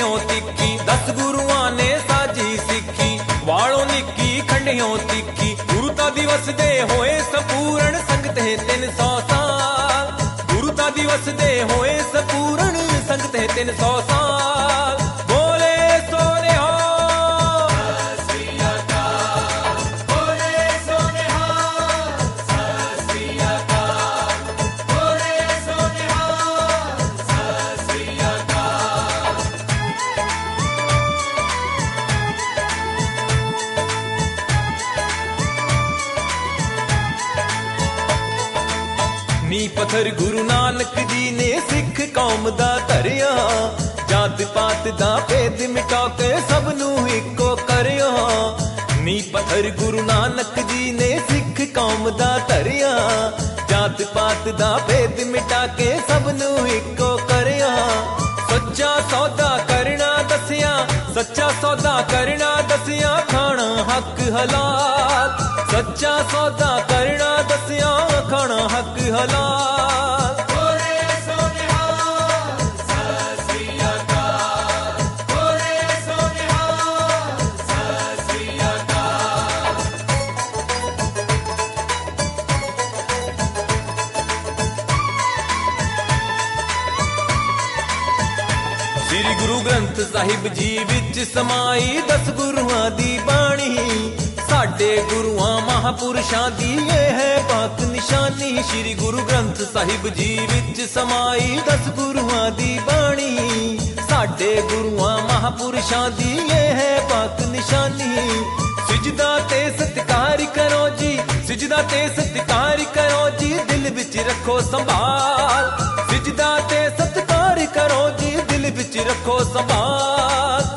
खंडियों तिखी 10 गुरुआं ने साजी सिखी वालों निक्की खंडियों तिखी गुरुता दिवस दे होए संपूर्ण संगत है 300 साल गुरुता दिवस दे होए संपूर्ण संगत है 300 साल बोले सोने नी पत्थर गुरु नानक जी ने सिख कौम दा धरिया जात पात दा भेद मिटा के सब नू इको करिया नी पत्थर गुरु नानक जी ने सिख कौम दा धरिया जात पात दा भेद मिटा के सब नू इको करिया सच्चा सौदा करना दसिया सच्चा सौदा करना दसिया खाना हक हलाल सच्चा सौदा करना दसिया खाना हक हलाल श्री गुरु ग्रंथ साहिब जी विच समाई 10 गुरुआं दी बाणी साडे गुरुआं महापुरुषां दी ये है पाक निशानी श्री गुरु ग्रंथ साहिब जी विच समाई 10 गुरुआं दी बाणी साडे गुरुआं महापुरुषां दी ये है पाक निशानी सिजदा ते सत्कार करो जी सिजदा ते सत्कार करो जी दिल विच रखो संभाल सिजदा ते सत्कार करो जी दिल विच रखो संभाल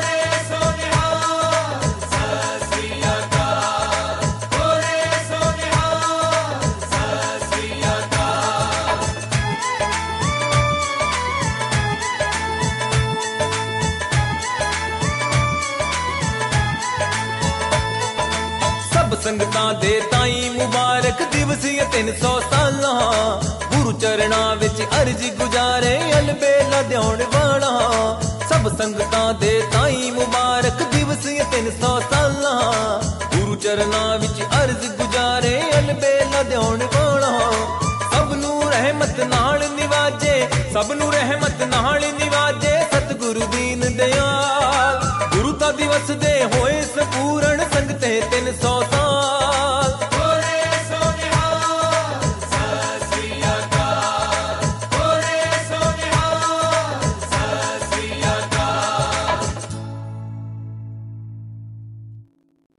संगतां दे ताई मुबारक दिवस 300 सालां गुरु चरणां विच अर्ज गुजारे अलबेला देउण वाला सब संगतां दे ताई मुबारक दिवस 300 सालां गुरु चरणां विच अर्ज गुजारे अलबेला देउण वाला सब नू रहमत नाल निवाजे सब नू रहमत नाल निवाजे सतगुरु दीन दयाल गुरुता दिवस दे होए संपूर्ण संगत 300 साल